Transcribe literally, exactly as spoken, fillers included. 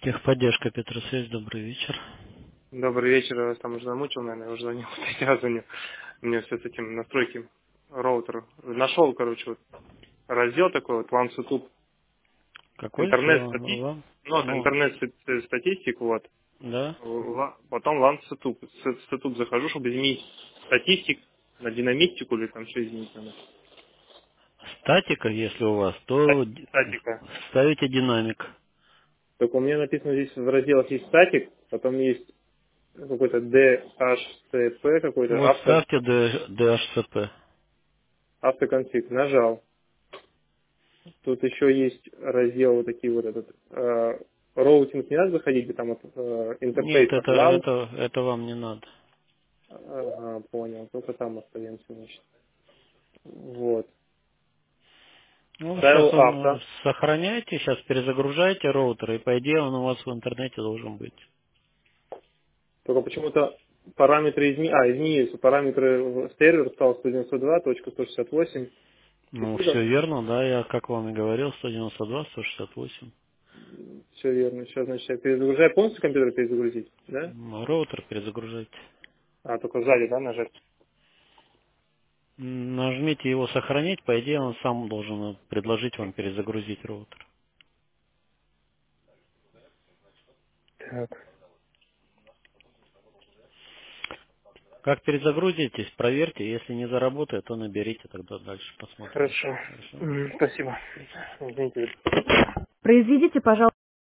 Техподдержка Петросвязь, добрый вечер. Добрый вечер, я вас там уже замучил, наверное, я уже звонил, третий раз звоню. У меня все с этим настройки роутера. Нашел, короче, вот раздел такой, вот One Setup, Какой? интернет Ва- стати, Вам? ну, вот Ну, интернет ст- статистику, вот, да. Ла- потом One Setup. С- Setup захожу, чтобы изменить статистик на динамистику или там что изменить надо. Статика, если у вас, Ста- то д- Статика. ставите динамик. Только у меня написано здесь в разделах есть статик, потом есть какой-то D H C P, какой-то Вот авто, ставьте D- DHCP. автоконфиг. Нажал. Тут еще есть раздел вот такие вот этот э, роутинг не надо заходить, где там вот, э, Нет, интерфейс от это, LAN. это, это вам не надо. Ага, понял, только там остаемся, значит. Вот. Ну, сейчас Ставил он э, авто. сохраняйте, сейчас перезагружайте роутер, и по идее он у вас в интернете должен быть. Только почему-то параметры изменились. А, изменились. Параметры в сервер стал сто девяносто два точка сто шестьдесят восемь. Ну, все верно, да, я как вам и говорил, сто девяносто два, сто шестьдесят восемь. Все верно. Сейчас, значит, я перезагружаю. Полностью компьютер перезагрузить, да? Ну, роутер перезагружайте. А, только сзади, да, нажать? М, Нажмите его сохранить, по идее он сам должен э, предложить вам перезагрузить роутер. Так, Как перезагрузитесь, проверьте. Если не заработает, то наберите, тогда дальше посмотрим. хорошо. Хорошо? М, Спасибо. Извините. Произведите, пожалуйста.